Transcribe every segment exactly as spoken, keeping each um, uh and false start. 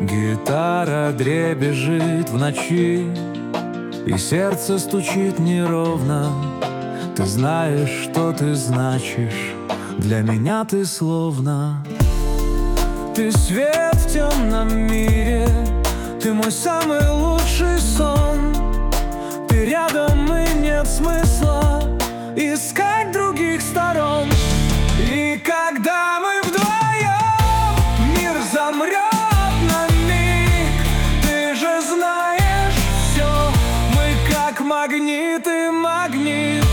Гитара дребезжит в ночи, и сердце стучит неровно. Ты знаешь, что ты значишь, для меня ты словно. Ты свет в темном мире, ты мой самый лучший сон. Ты рядом, и нет смысла искать других сторон. И когда мы вдвоем, мир замрет на миг. Ты же знаешь все, мы как магнит и магнит.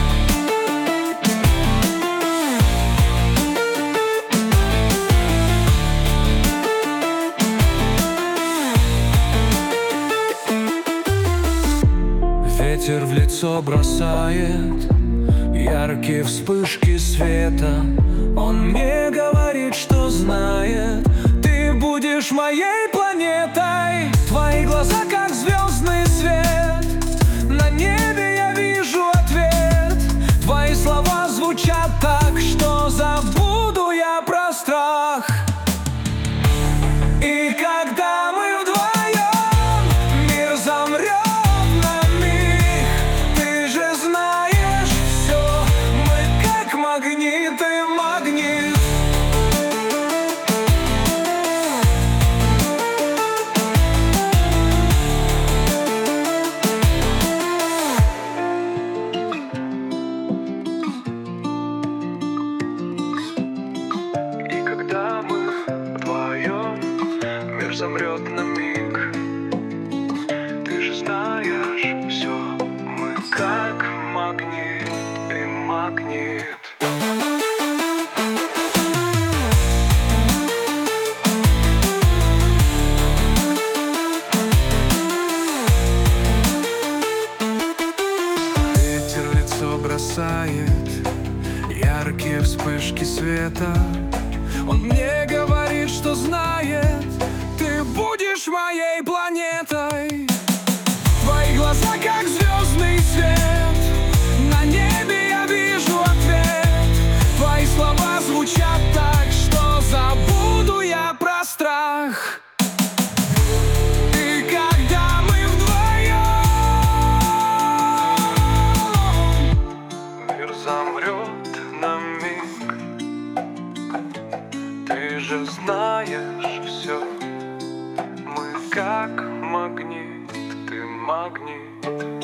Ветер в лицо бросает яркие вспышки света. Он мне говорит, что знает, ты будешь моей планетой. Твои глаза как звездный свет, на небе я вижу ответ. Твои слова звучат так, что забуду я про страх. И когда мы вдвоем, мир замрет. Магнит и магнит. И когда мы вдвоем, мир замрет на миг. Ты же знаешь все, мы как магнит и магнит. Бросает яркие вспышки света. Он мне говорит, что знает, ты будешь моей планетой. Твои глаза как звездный свет, на небе я вижу ответ. Твои слова звучат так, что забуду я про страх. Замрет на миг. Ты же знаешь все, мы как магнит, ты магнит.